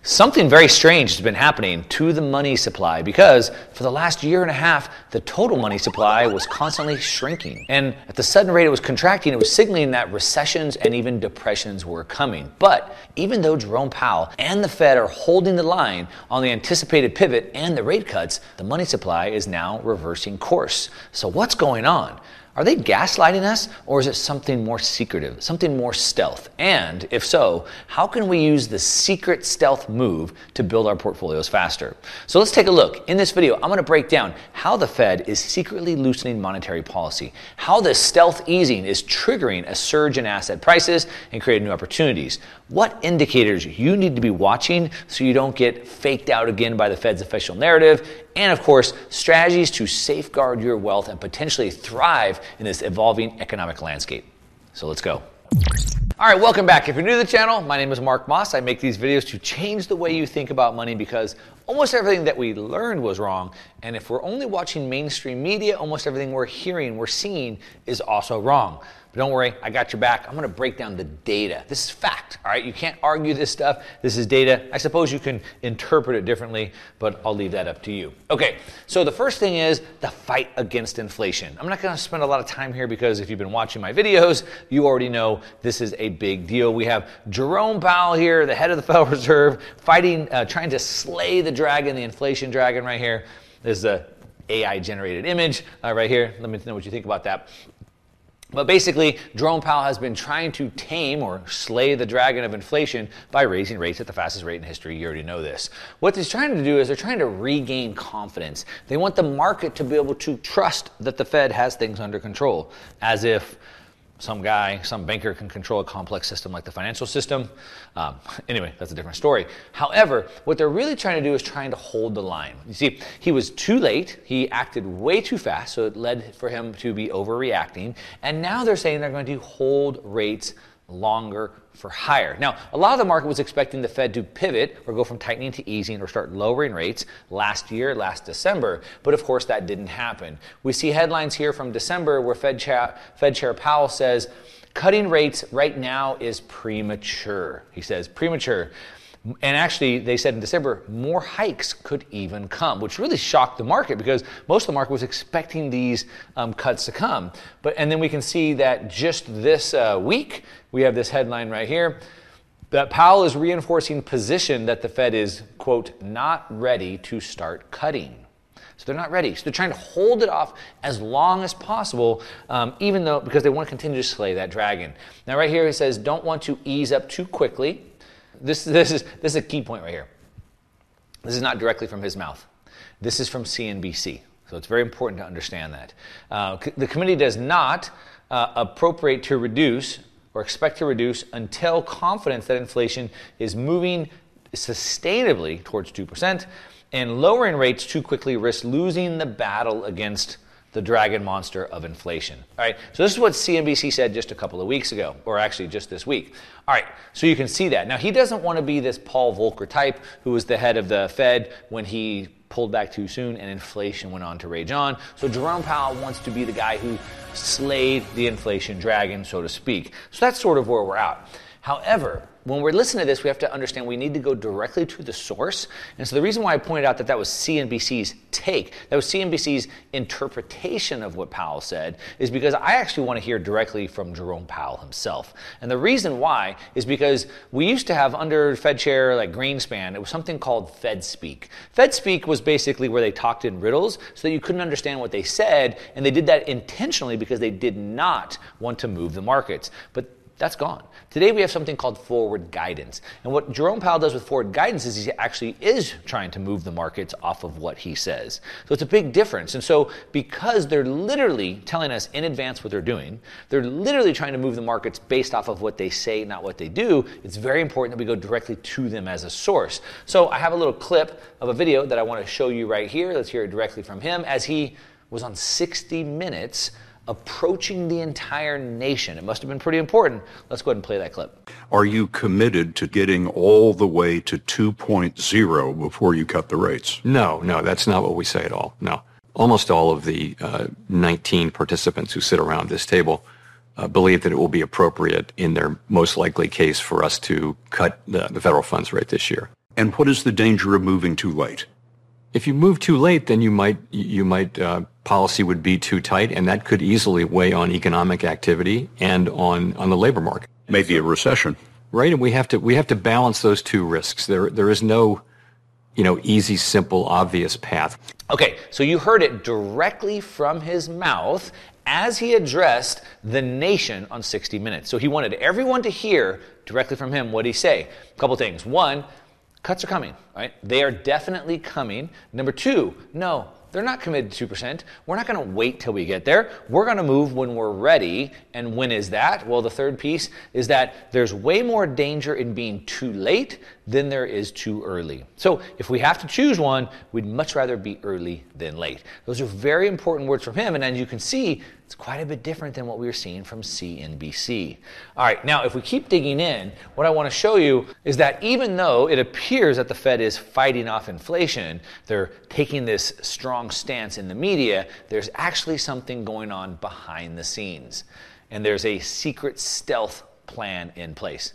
Something very strange has been happening to the money supply because for the last year and a half, the total money supply was constantly shrinking. And at the sudden rate it was contracting, it was signaling that recessions and even depressions were coming. But even though Jerome Powell and the Fed are holding the line on the anticipated pivot and the rate cuts, the money supply is now reversing course. So what's going on? Are they gaslighting us, or is it something more secretive, something more stealth? And if so, how can we use the secret stealth move to build our portfolios faster? So let's take a look. In this video, I'm going to break down how the Fed is secretly loosening monetary policy, how this stealth easing is triggering a surge in asset prices and creating new opportunities, what indicators you need to be watching so you don't get faked out again by the Fed's official narrative, and of course, strategies to safeguard your wealth and potentially thrive in this evolving economic landscape. So let's go. All right, welcome back. If you're new to the channel, my name is Mark Moss. I make these videos to change the way you think about money because almost everything that we learned was wrong. And if we're only watching mainstream media, almost everything we're hearing, we're seeing is also wrong. But don't worry, I got your back. I'm going to break down the data. This is fact, all right? You can't argue this stuff. This is data. I suppose you can interpret it differently, but I'll leave that up to you. Okay, so the first thing is the fight against inflation. I'm not going to spend a lot of time here because if you've been watching my videos, you already know this is a big deal. We have Jerome Powell here, the head of the Federal Reserve, fighting, trying to slay the dragon, the inflation dragon right here. There's the AI-generated image right here. Let me know what you think about that. But basically, Jerome Powell has been trying to tame or slay the dragon of inflation by raising rates at the fastest rate in history. You already know this. What he's trying to do is they're trying to regain confidence. They want the market to be able to trust that the Fed has things under control, as if some banker can control a complex system like the financial system. Anyway, that's a different story. However, what they're really trying to do is trying to hold the line. You see, he was too late. He acted way too fast, so it led for him to be overreacting. And now they're saying they're going to hold rates longer for higher. Now, a lot of the market was expecting the Fed to pivot or go from tightening to easing or start lowering rates last December, but of course that didn't happen. We see headlines here from December where Fed Chair Powell says, cutting rates right now is premature. He says premature. And actually, they said in December, more hikes could even come, which really shocked the market because most of the market was expecting these cuts to come. And then we can see that just this week, we have this headline right here, that Powell is reinforcing position that the Fed is, quote, not ready to start cutting. So they're not ready. So they're trying to hold it off as long as possible, because they want to continue to slay that dragon. Now right here, he says, don't want to ease up too quickly. This is a key point right here. This is not directly from his mouth. This is from CNBC. So it's very important to understand that. The committee does not appropriate to reduce or expect to reduce until confidence that inflation is moving sustainably towards 2%, and lowering rates too quickly risks losing the battle against the dragon monster of inflation. All right, so this is what CNBC said just a couple of weeks ago, or actually just this week. All right, so you can see that. Now, he doesn't want to be this Paul Volcker type who was the head of the Fed when he pulled back too soon and inflation went on to rage on. So Jerome Powell wants to be the guy who slayed the inflation dragon, so to speak. So that's sort of where we're at. However, when we're listening to this, we have to understand we need to go directly to the source. And so the reason why I pointed out that was CNBC's take, that was CNBC's interpretation of what Powell said, is because I actually want to hear directly from Jerome Powell himself. And the reason why is because we used to have under Fed Chair like Greenspan, it was something called Fed Speak. Fed Speak was basically where they talked in riddles so that you couldn't understand what they said, and they did that intentionally because they did not want to move the markets. But that's gone. Today we have something called forward guidance. And what Jerome Powell does with forward guidance is he actually is trying to move the markets off of what he says. So it's a big difference. And so because they're literally telling us in advance what they're doing, they're literally trying to move the markets based off of what they say, not what they do, it's very important that we go directly to them as a source. So I have a little clip of a video that I want to show you right here. Let's hear it directly from him as he was on 60 Minutes approaching the entire nation. It must have been pretty important. Let's go ahead and play that clip. Are you committed to getting all the way to 2.0 before you cut the rates? No, that's not what we say at all. No. Almost all of the 19 participants who sit around this table believe that it will be appropriate in their most likely case for us to cut the federal funds rate this year. And what is the danger of moving too late? If you move too late, then policy would be too tight, and that could easily weigh on economic activity and on the labor market. Maybe a recession. Right, and we have to balance those two risks. There is no, easy, simple, obvious path. Okay, so you heard it directly from his mouth as he addressed the nation on 60 Minutes. So he wanted everyone to hear directly from him what he say. A couple things. One, cuts are coming, right? They are definitely coming. Number two, no, they're not committed to 2%. We're not going to wait till we get there. We're going to move when we're ready. And when is that? Well, the third piece is that there's way more danger in being too late than there is too early. So if we have to choose one, we'd much rather be early than late. Those are very important words from him. And as you can see, it's quite a bit different than what we were seeing from CNBC. All right, now if we keep digging in, what I want to show you is that even though it appears that the Fed is fighting off inflation, they're taking this strong stance in the media, there's actually something going on behind the scenes. And there's a secret stealth plan in place.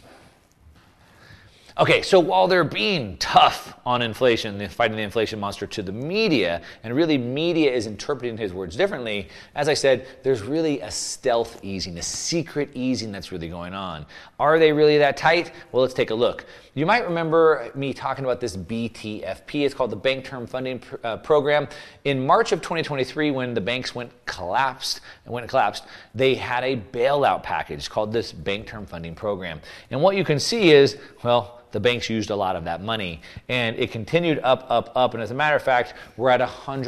Okay, so while they're being tough on inflation, they're fighting the inflation monster to the media, and really media is interpreting his words differently, as I said, there's really a stealth easing, a secret easing that's really going on. Are they really that tight? Well, let's take a look. You might remember me talking about this BTFP. It's called the Bank Term Funding Program. In March of 2023, when the banks collapsed, they had a bailout package called this Bank Term Funding Program. And what you can see is, well, the banks used a lot of that money, and it continued up, and as a matter of fact, we're at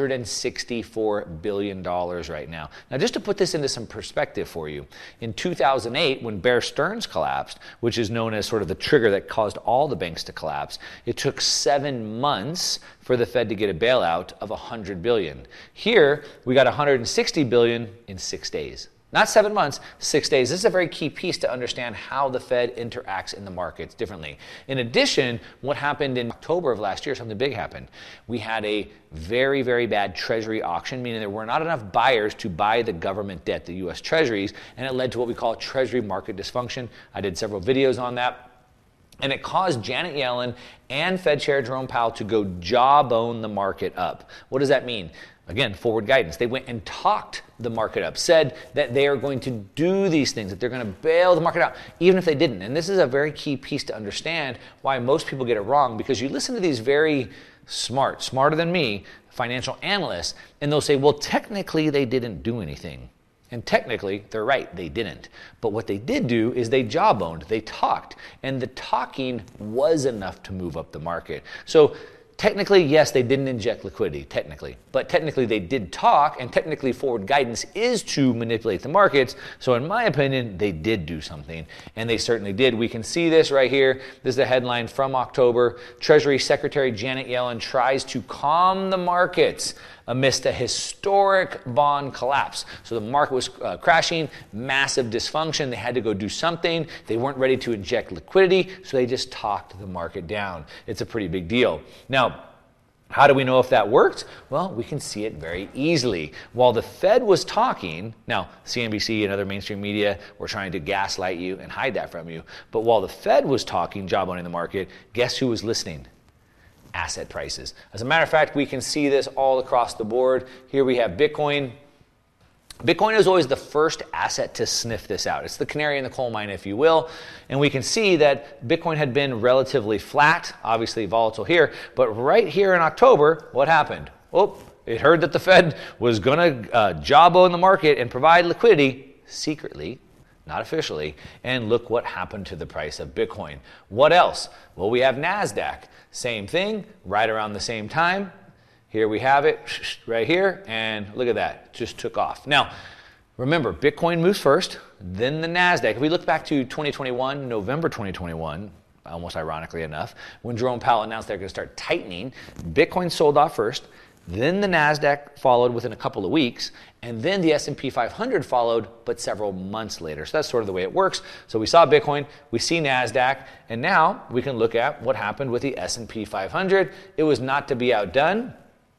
$164 billion right now. Now, just to put this into some perspective for you, in 2008, when Bear Stearns collapsed, which is known as sort of the trigger that caused all the banks to collapse, it took 7 months for the Fed to get a bailout of $100 billion. Here, we got $160 billion in 6 days. Not 7 months, 6 days. This is a very key piece to understand how the Fed interacts in the markets differently. In addition, what happened in October of last year, something big happened. We had a very, very bad Treasury auction, meaning there were not enough buyers to buy the government debt, the U.S. Treasuries, and it led to what we call Treasury market dysfunction. I did several videos on that. And it caused Janet Yellen and Fed Chair Jerome Powell to go jawbone the market up. What does that mean? Again, forward guidance. They went and talked the market up, said that they are going to do these things, that they're going to bail the market out, even if they didn't. And this is a very key piece to understand why most people get it wrong, because you listen to these very smarter than me, financial analysts, and they'll say, well, technically they didn't do anything. And technically, they're right, they didn't. But what they did do is they jawboned, they talked, and the talking was enough to move up the market. So technically, yes, they didn't inject liquidity, technically. But technically, they did talk, and technically, forward guidance is to manipulate the markets. So in my opinion, they did do something, and they certainly did. We can see this right here. This is the headline from October. Treasury Secretary Janet Yellen tries to calm the markets amidst a historic bond collapse. So the market was crashing, massive dysfunction. They had to go do something. They weren't ready to inject liquidity, so they just talked the market down. It's a pretty big deal. Now, how do we know if that worked? Well, we can see it very easily. While the Fed was talking, now CNBC and other mainstream media were trying to gaslight you and hide that from you, but while the Fed was talking, jawboning the market, guess who was listening? Asset prices. As a matter of fact, we can see this all across the board. Here we have Bitcoin. Bitcoin is always the first asset to sniff this out. It's the canary in the coal mine, if you will. And we can see that Bitcoin had been relatively flat, obviously volatile here. But right here in October, what happened? Well, it heard that the Fed was going to jawbone the market and provide liquidity secretly, not officially, and look what happened to the price of Bitcoin. What else? Well, we have NASDAQ. Same thing, right around the same time. Here we have it, right here, and look at that, just took off. Now, remember, Bitcoin moves first, then the NASDAQ. If we look back to 2021, November 2021, almost ironically enough, when Jerome Powell announced they're going to start tightening, Bitcoin sold off first, then the NASDAQ followed within a couple of weeks, and then the S&P 500 followed, but several months later. So that's sort of the way it works. So we saw Bitcoin, we see NASDAQ, and now we can look at what happened with the S&P 500. It was not to be outdone.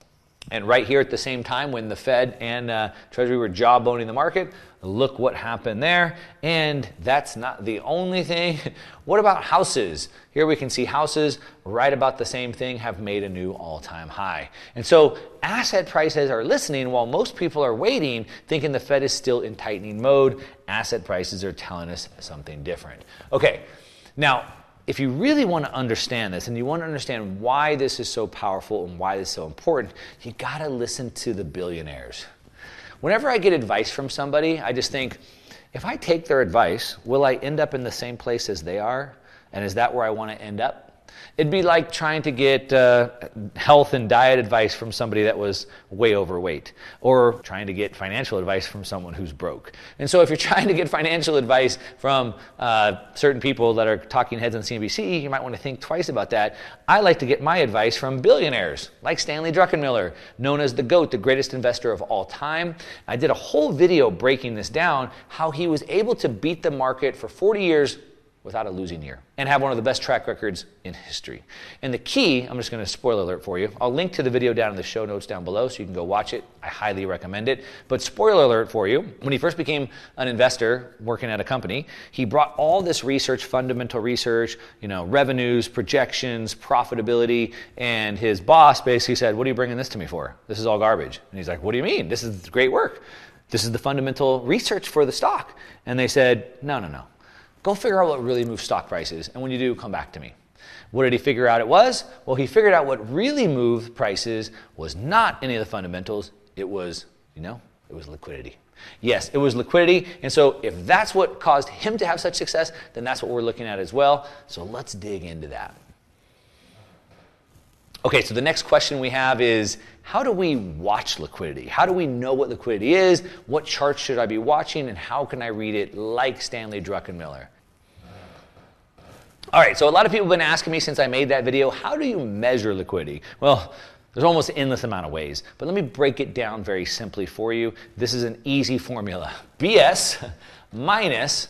And right here at the same time when the Fed and Treasury were jawboning the market, look what happened there. And that's not the only thing. What about houses? Here we can see houses right about the same thing have made a new all-time high. And so asset prices are listening while most people are waiting, thinking the Fed is still in tightening mode. Asset prices are telling us something different. Okay, now, if you really want to understand this and you want to understand why this is so powerful and why this is so important, you got to listen to the billionaires. Whenever I get advice from somebody, I just think, if I take their advice, will I end up in the same place as they are? And is that where I want to end up? It'd be like trying to get health and diet advice from somebody that was way overweight, or trying to get financial advice from someone who's broke. And so if you're trying to get financial advice from certain people that are talking heads on CNBC, you might want to think twice about that. I like to get my advice from billionaires, like Stanley Druckenmiller, known as the GOAT, the greatest investor of all time. I did a whole video breaking this down, how he was able to beat the market for 40 years without a losing year, and have one of the best track records in history. And the key, I'm just going to spoiler alert for you. I'll link to the video down in the show notes down below so you can go watch it. I highly recommend it. But spoiler alert for you, when he first became an investor working at a company, he brought all this research, fundamental research, revenues, projections, profitability, and his boss basically said, "What are you bringing this to me for? This is all garbage." And he's like, "What do you mean? This is great work. This is the fundamental research for the stock." And they said, No. Go figure out what really moves stock prices, and when you do, come back to me. What did he figure out it was? Well, he figured out what really moved prices was not any of the fundamentals. It was, it was liquidity. Yes, it was liquidity, and so if that's what caused him to have such success, then that's what we're looking at as well. So let's dig into that. Okay, so the next question we have is, how do we watch liquidity? How do we know what liquidity is? What charts should I be watching, and how can I read it like Stanley Druckenmiller? All right, so a lot of people have been asking me since I made that video, how do you measure liquidity? Well, there's almost an endless amount of ways, but let me break it down very simply for you. This is an easy formula. BS minus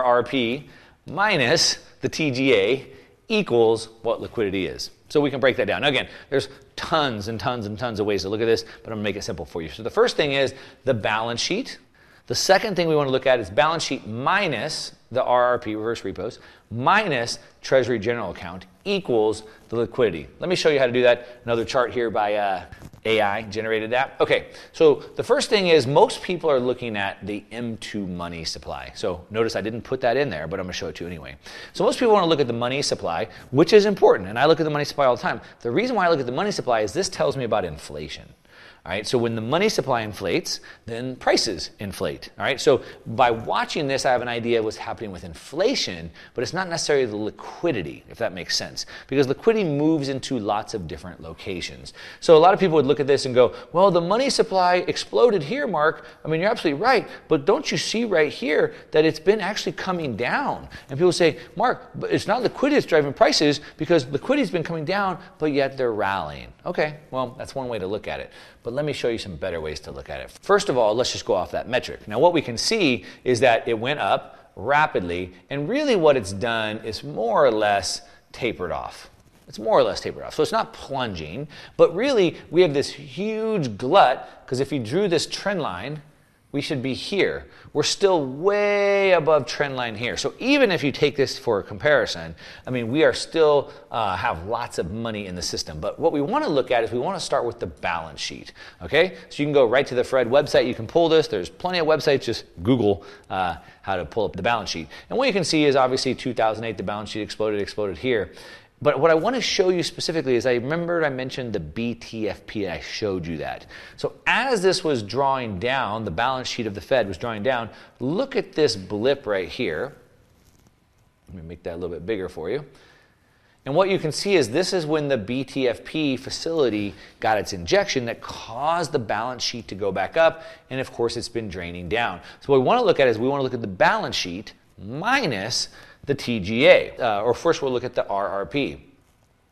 RRP minus the TGA equals what liquidity is. So we can break that down. Now again, there's tons and tons and tons of ways to look at this, but I'm going to make it simple for you. So the first thing is the balance sheet. The second thing we want to look at is balance sheet minus the RRP, reverse repos, minus Treasury General Account equals the liquidity. Let me show you how to do that. Another chart here by AI generated that. Okay, so the first thing is most people are looking at the M2 money supply. So notice I didn't put that in there, but I'm going to show it to you anyway. So most people want to look at the money supply, which is important, and I look at the money supply all the time. The reason why I look at the money supply is this tells me about inflation. All right, so when the money supply inflates, then prices inflate. All right, so by watching this, I have an idea of what's happening with inflation, but it's not necessarily the liquidity, if that makes sense, because liquidity moves into lots of different locations. So a lot of people would look at this and go, well, the money supply exploded here, Mark. I mean, you're absolutely right, but don't you see right here that it's been actually coming down? And people say, Mark, but it's not liquidity that's driving prices because liquidity's been coming down, but yet they're rallying. Okay, well, that's one way to look at it. But let me show you some better ways to look at it. First of all, let's just go off that metric. Now, what we can see is that it went up rapidly, and really what it's done is more or less tapered off. It's more or less tapered off. So it's not plunging, but really we have this huge glut, because if you drew this trend line, we should be here. We're still way above trend line here. So even if you take this for a comparison, I mean, we are still have lots of money in the system. But what we want to look at is we want to start with the balance sheet. Okay, so you can go right to the Fred website. You can pull this. There's plenty of websites. Just Google how to pull up the balance sheet. And what you can see is obviously 2008, the balance sheet exploded here. But what I want to show you specifically is I mentioned the BTFP. I showed you that. So as this was drawing down, the balance sheet of the Fed was drawing down, look at this blip right here. Let me make that a little bit bigger for you. And what you can see is this is when the BTFP facility got its injection that caused the balance sheet to go back up. And of course, it's been draining down. So what we want to look at is we want to look at the balance sheet minus the TGA, or first we'll look at the RRP.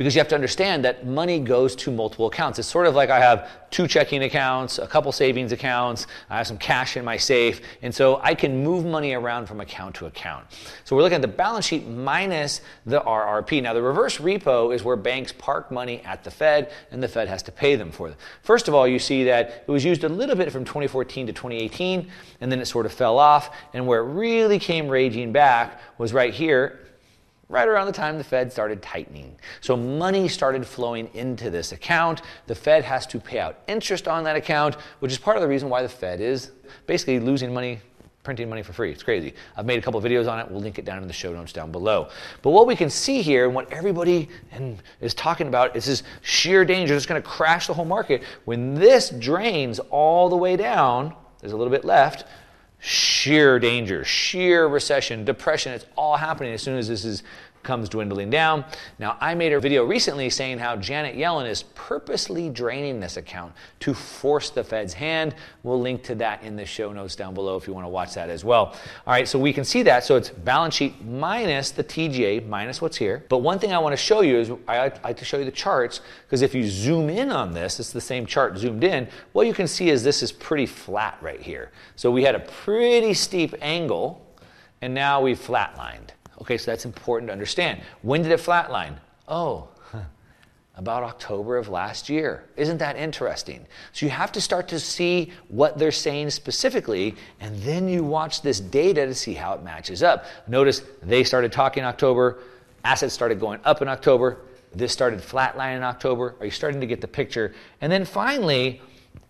because you have to understand that money goes to multiple accounts. It's sort of like I have 2 checking accounts, a couple savings accounts, I have some cash in my safe, and so I can move money around from account to account. So we're looking at the balance sheet minus the RRP. Now the reverse repo is where banks park money at the Fed and the Fed has to pay them for it. First of all, you see that it was used a little bit from 2014 to 2018, and then it sort of fell off, and where it really came raging back was right here, right around the time the Fed started tightening. So money started flowing into this account. The Fed has to pay out interest on that account, which is part of the reason why the Fed is basically losing money, printing money for free. It's crazy. I've made a couple of videos on it. We'll link it down in the show notes down below. But what we can see here and what everybody is talking about is this sheer danger that's going to crash the whole market. When this drains all the way down, there's a little bit left, sheer danger, sheer recession, depression, it's all happening as soon as this comes dwindling down. Now, I made a video recently saying how Janet Yellen is purposely draining this account to force the Fed's hand. We'll link to that in the show notes down below if you want to watch that as well. All right, so we can see that. So it's balance sheet minus the TGA, minus what's here. But one thing I want to show you is I like to show you the charts, because if you zoom in on this, it's the same chart zoomed in, what you can see is this is pretty flat right here. So we had a pretty steep angle, and now we've flatlined. Okay, so that's important to understand. When did it flatline? Oh, about October of last year. Isn't that interesting? So you have to start to see what they're saying specifically, and then you watch this data to see how it matches up. Notice they started talking in October, assets started going up in October, this started flatlining in October. Are you starting to get the picture? And then finally,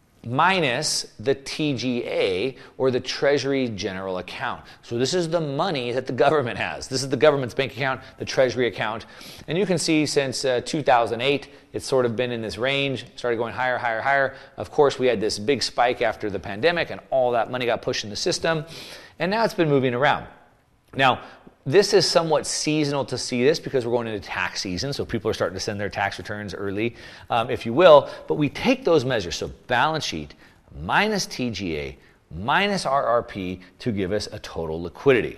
minus the TGA, or the Treasury General Account. So this is the money that the government has. This is the government's bank account, the Treasury account. And you can see since 2008, it's sort of been in this range, started going higher, higher, higher. Of course, we had this big spike after the pandemic, and all that money got pushed in the system. And now it's been moving around. Now, this is somewhat seasonal to see this because we're going into tax season, so people are starting to send their tax returns early, if you will. But we take those measures, so balance sheet minus TGA minus RRP, to give us a total liquidity.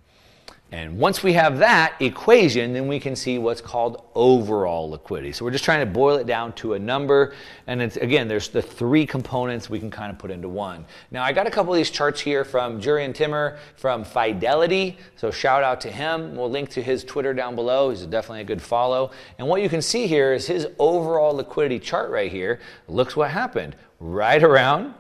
And once we have that equation, then we can see what's called overall liquidity. So we're just trying to boil it down to a number. And it's, again, there's the 3 components we can kind of put into one. Now, I got a couple of these charts here from Jurrien Timmer from Fidelity. So shout out to him. We'll link to his Twitter down below. He's definitely a good follow. And what you can see here is his overall liquidity chart right here. Looks what happened. Right around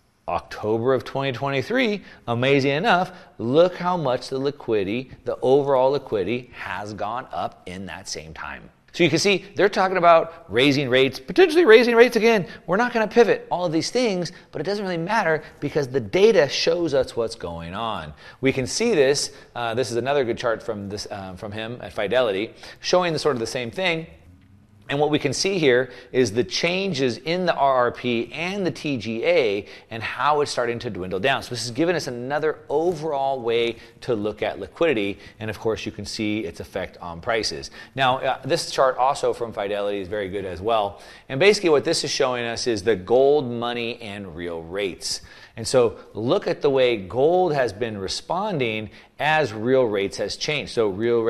October of 2023, amazing enough, look how much the liquidity, the overall liquidity, has gone up in that same time. So you can see they're talking about raising rates, potentially raising rates again. We're not going to pivot, all of these things, but it doesn't really matter because the data shows us what's going on. We can see this. This is another good chart from him at Fidelity, showing the sort of the same thing. And what we can see here is the changes in the RRP and the TGA and how it's starting to dwindle down. So this is giving us another overall way to look at liquidity. And of course, you can see its effect on prices. Now, this chart also from Fidelity is very good as well. And basically what this is showing us is the gold, money, and real rates. And so look at the way gold has been responding as real rates has changed. So real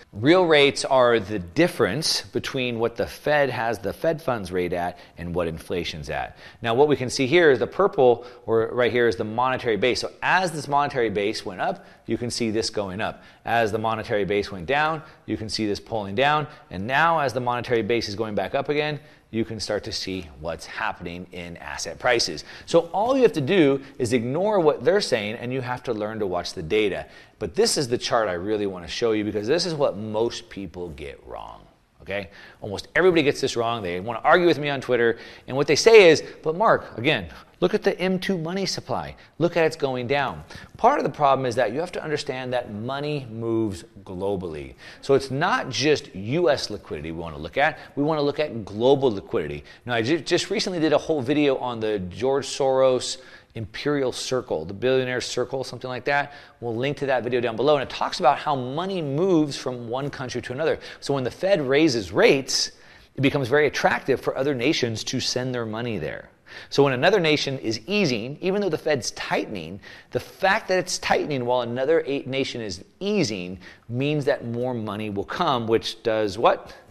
rates are the difference between what the Fed has the Fed funds rate at and what inflation's at. Now what we can see here is the purple, or right here is the monetary base. So as this monetary base went up, you can see this going up. As the monetary base went down, you can see this pulling down. And now as the monetary base is going back up again, you can start to see what's happening in asset prices. So all you have to do is ignore what they're saying, and you have to learn to watch the data. But this is the chart I really want to show you because this is what most people get wrong. Okay? Almost everybody gets this wrong. They want to argue with me on Twitter, and what they say is, but Mark, again, look at the M2 money supply. Look at it's going down. Part of the problem is that you have to understand that money moves globally. So it's not just U.S. liquidity we want to look at. We want to look at global liquidity. Now, I just recently did a whole video on the George Soros Imperial Circle, the Billionaire Circle, something like that. We'll link to that video down below. And it talks about how money moves from one country to another. So when the Fed raises rates, it becomes very attractive for other nations to send their money there. So when another nation is easing, even though the Fed's tightening, the fact that it's tightening while another nation is easing means that more money will come, which does what?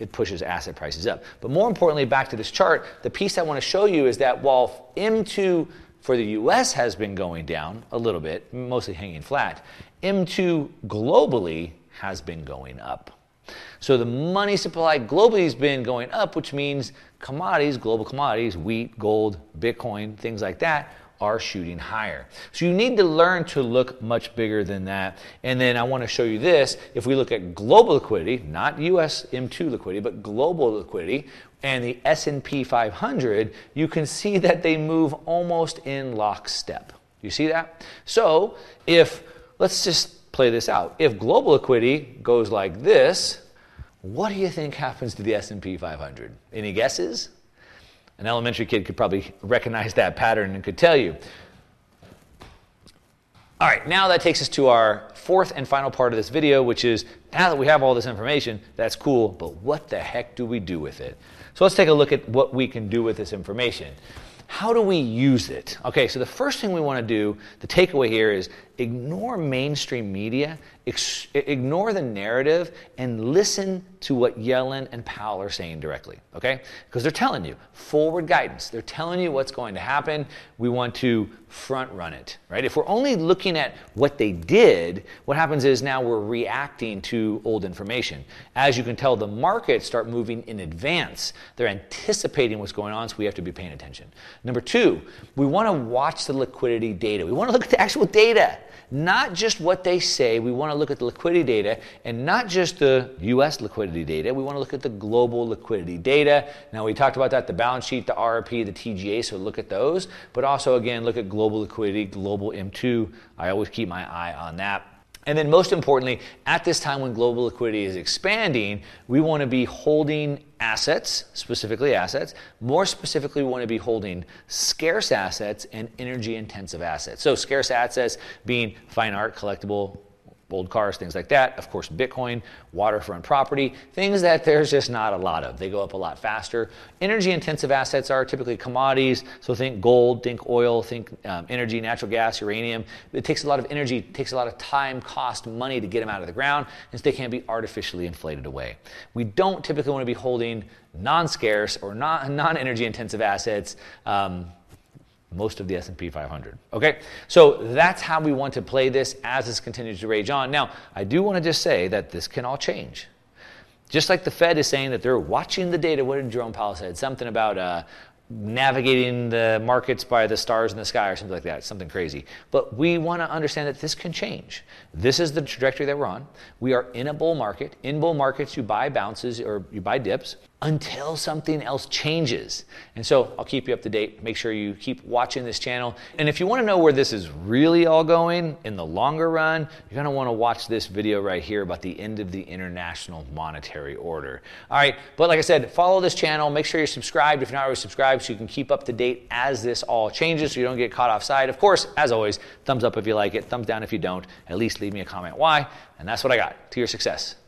it pushes asset prices up. But more importantly, back to this chart, the piece I want to show you is that while M2 for the US has been going down a little bit, mostly hanging flat, M2 globally has been going up. So the money supply globally has been going up, which means commodities, global commodities, wheat, gold, Bitcoin, things like that, are shooting higher. So you need to learn to look much bigger than that. And then I want to show you this. If we look at global liquidity, not US M2 liquidity, but global liquidity, and the S&P 500, you can see that they move almost in lockstep. You see that? So let's just play this out. If global liquidity goes like this, what do you think happens to the S&P 500? Any guesses? An elementary kid could probably recognize that pattern and could tell you. All right, now that takes us to our fourth and final part of this video, which is now that we have all this information, that's cool, but what the heck do we do with it? So let's take a look at what we can do with this information. How do we use it? Okay, so the first thing we want to do, the takeaway here is ignore mainstream media, ignore the narrative, and listen to what Yellen and Powell are saying directly, okay? Because they're telling you forward guidance. They're telling you what's going to happen. We want to front run it, right? If we're only looking at what they did, what happens is now we're reacting to old information. As you can tell, the markets start moving in advance. They're anticipating what's going on, so we have to be paying attention. Number two, we want to watch the liquidity data. We want to look at the actual data, not just what they say. We want to look at the liquidity data, and not just the U.S. liquidity data. We want to look at the global liquidity data. Now, we talked about that, the balance sheet, the RRP, the TGA, so look at those. But also, again, look at global liquidity, global M2. I always keep my eye on that. And then most importantly, at this time when global liquidity is expanding, we want to be holding assets, specifically assets. More specifically, we want to be holding scarce assets and energy-intensive assets. So scarce assets being fine art, collectible, old cars, things like that. Of course, Bitcoin, waterfront property, things that there's just not a lot of. They go up a lot faster. Energy-intensive assets are typically commodities. So think gold, think oil, think energy, natural gas, uranium. It takes a lot of energy, it takes a lot of time, cost, money to get them out of the ground, and so they can't be artificially inflated away. We don't typically want to be holding non-scarce or non-energy intensive assets, most of the S&P 500. Okay, so that's how we want to play this as this continues to rage on. Now, I do want to just say that this can all change. Just like the Fed is saying that they're watching the data. What did Jerome Powell say? Something about navigating the markets by the stars in the sky or something like that, something crazy. But we want to understand that this can change. This is the trajectory that we're on. We are in a bull market. In bull markets, you buy bounces or you buy dips until something else changes. And so I'll keep you up to date. Make sure you keep watching this channel. And if you want to know where this is really all going in the longer run, you're going to want to watch this video right here about the end of the International Monetary Order. All right, but like I said, follow this channel. Make sure you're subscribed if you're not already subscribed so you can keep up to date as this all changes so you don't get caught offside. Of course, as always, thumbs up if you like it, thumbs down if you don't. At least leave me a comment why, and that's what I got. To your success.